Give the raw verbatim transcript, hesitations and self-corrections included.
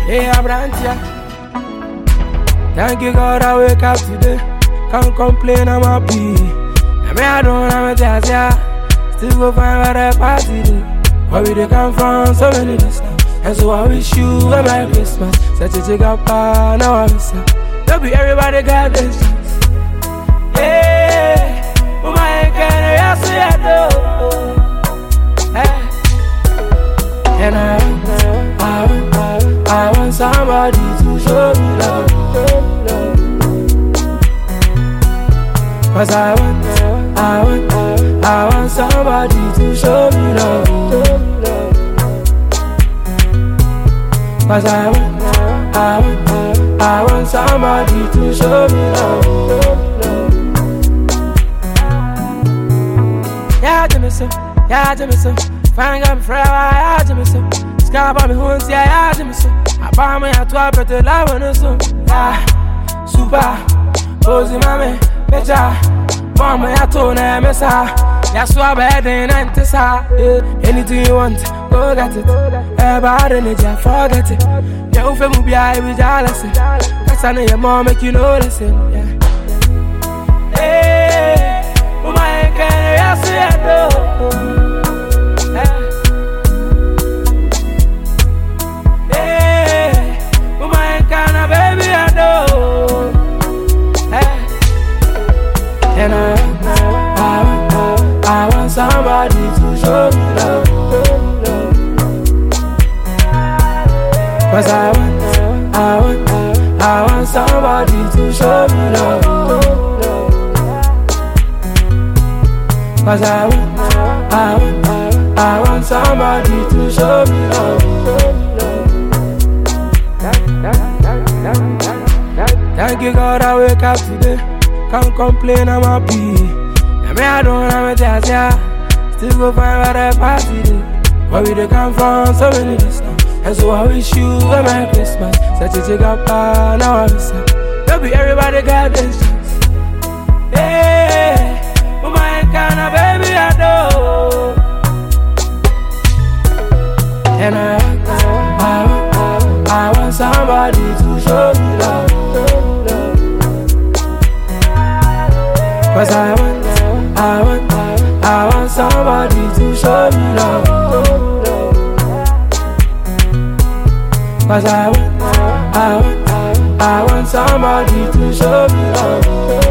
Hey, Abrantia. Thank you, God, I wake up today. Can't complain, I'm happy. I mean, I don't have a jazz, yeah. Still go find where I party day. Where we they come from, so many distance. And so I wish you a Merry Christmas. Such a jig up, now I miss you. Don't be everybody got this chance. Yeah, oh my God, I see I do. And I, I, I, I want somebody to show me love. Cause I want, I want, I want somebody to show me love. Cause I want, I want, I want somebody to show me love. Yeah, Jimmy, so, yeah, Jimmy, so. Fang up forever, yeah, Jimmy, so. Scarab on me, who's yeah, yeah, Jimmy, so. I buy me a twelve, but the love on us, so. Yeah, super, posing, mommy. Beja, mama ya tona mesa. Ya swab heading and tessa. Anything you want, go get it. Everybody need ya, forget it. Ya ufe mubi I be jealous. That's on your mom make you know listen. Hey, oh my God, ya see I do. Hey, oh my God, baby I do. And I, I, I want somebody to show me love. Cause I want, I want, I want somebody to show me love. Cause I want, I want, I want somebody to show me love. Thank you, God, I wake up today. Can't complain, I'm happy. I mean, I don't have a jazz, yeah. Still go find where I party day. Where we they come from, so many distance. And so I wish you a Merry Christmas. Such a jig up, now I miss you. Don't be everybody got this chance. Hey, oh my God, baby, I know. And I, I, I, I want somebody to show me love. Cause I want, I want, I want somebody to show me love. Cause I want, I want, I want somebody to show me love.